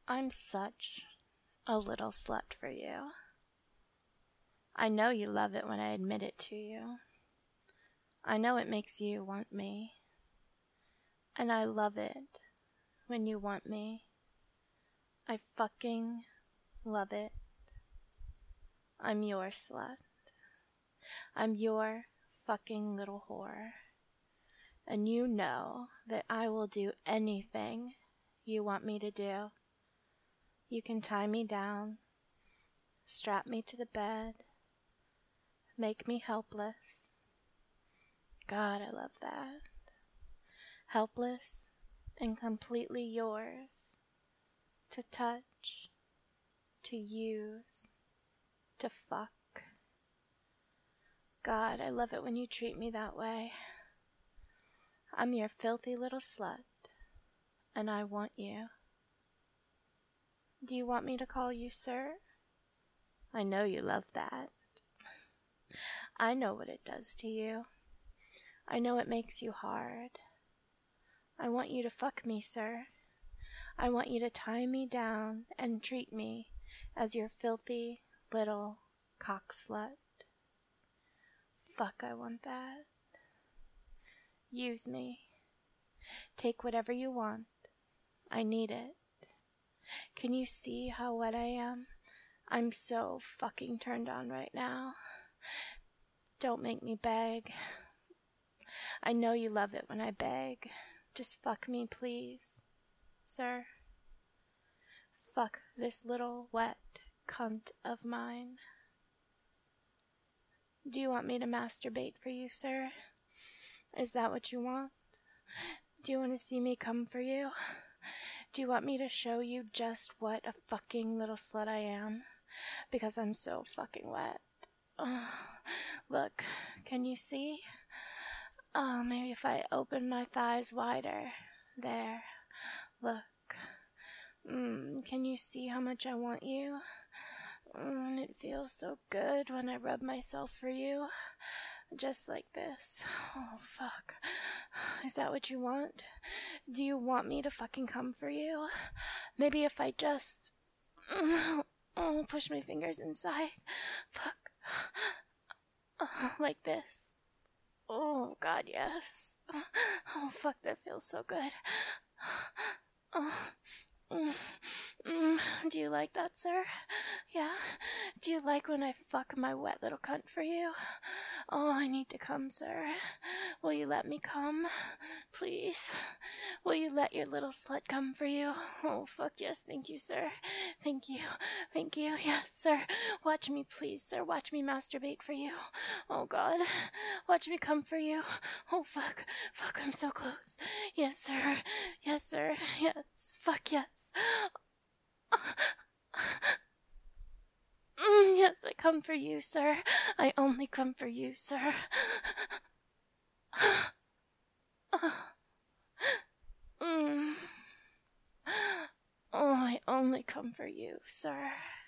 I'm such a little slut for you. I know you love it when I admit it to you. I know it makes you want me. And I love it when you want me. I fucking love it. I'm your slut. I'm your fucking little whore. And you know that I will do anything you want me to do. You can tie me down, strap me to the bed, make me helpless. God, I love that. Helpless and completely yours. To touch, to use, to fuck. God, I love it when you treat me that way. I'm your filthy little slut, and I want you. Do you want me to call you sir? I know you love that. I know what it does to you. I know it makes you hard. I want you to fuck me, sir. I want you to tie me down and treat me as your filthy little cock slut. Fuck, I want that. Use me. Take whatever you want. I need it. Can you see how wet I am? I'm so fucking turned on right now. Don't make me beg. I know you love it when I beg. Just fuck me, please, sir. Fuck this little wet cunt of mine. Do you want me to masturbate for you, sir? Is that what you want? Do you want to see me come for you? Do you want me to show you just what a fucking little slut I am? Because I'm so fucking wet. Oh, look, can you see? Oh, maybe if I open my thighs wider. There. Look. Can you see how much I want you? And it feels so good when I rub myself for you. Just like this. Oh, fuck. Is that what you want? Do you want me to fucking come for you? Maybe if I just... push my fingers inside. Fuck. Like this. Oh, God, yes. Oh, fuck, that feels so good. Do you like that, sir? Yeah? Do you like when I fuck my wet little cunt for you? Oh, I need to come, sir. Will you let me come? Please? Will you let your little slut come for you? Oh, fuck yes, thank you, sir. Thank you. Thank you. Yes, sir. Watch me, please, sir. Watch me masturbate for you. Oh, God. Watch me come for you. Oh, fuck. Fuck, I'm so close. Yes, sir. Yes, sir. Yes. Fuck, yes. Yes, I come for you, sir. I only come for you, sir. Oh, I only come for you, sir.